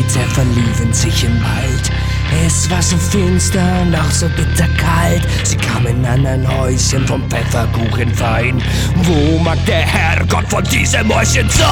Gläser verliefen sich im Wald. Es war so finster und auch so bitterkalt. Sie kamen an ein Häuschen vom Pfefferkuchenfein. Wo mag der Herrgott von diesem Mäuschen sein?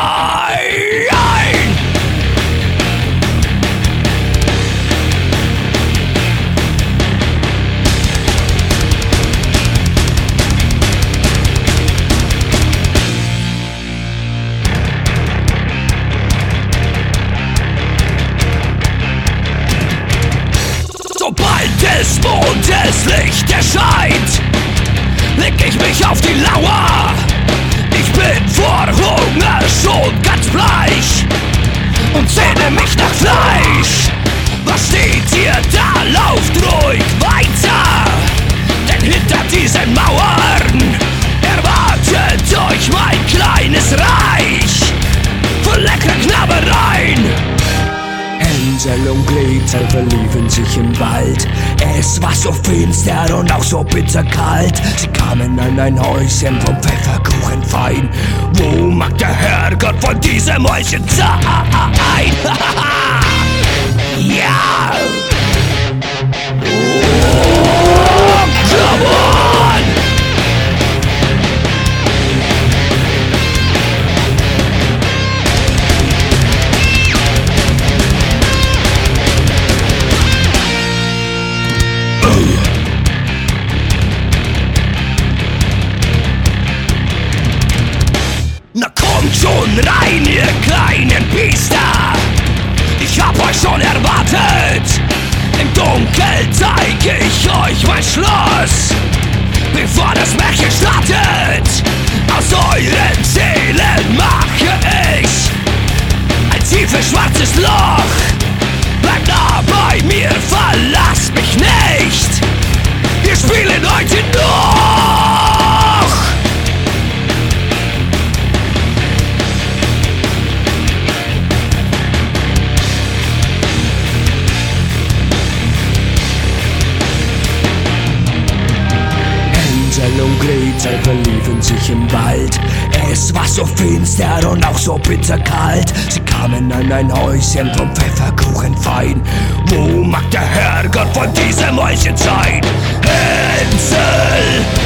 Sobald des Mondes Licht erscheint, leg ich mich auf die Lauer. Ich bin vor Hunger schon ganz bleich und sehne mich nach Fleisch. Was steht ihr da? Lauft ruhig weiter, denn hinter diesen Mauern erwartet euch mein kleines Reich von leckeren Knabbereien. Hänsel und Gretel verliefen sich im Wald. Es war so finster und auch so bitterkalt. Sie kamen an ein Häuschen vom Pfefferkuchenfein. Wo mag der Herrgott von diesem Mäuschen sein? Ja! Oh, come on! Na kommt schon rein, ihr kleinen Biester! Ich hab euch schon erwartet! Im Dunkeln zeig ich euch mein Schloss, bevor das Märchen startet! Aus euren Seelen mache ich ein tiefes schwarzes Loch! Bleibt nah bei mir, verlasst mich nicht! Wir spielen heute noch! Hänsel und Gretel verliefen sich im Wald. Es war so finster und auch so bitterkalt. Sie kamen an ein Häuschen vom Pfefferkuchenfein. Wo mag der Herrgott von diesem Mäuschen sein? Hänsel!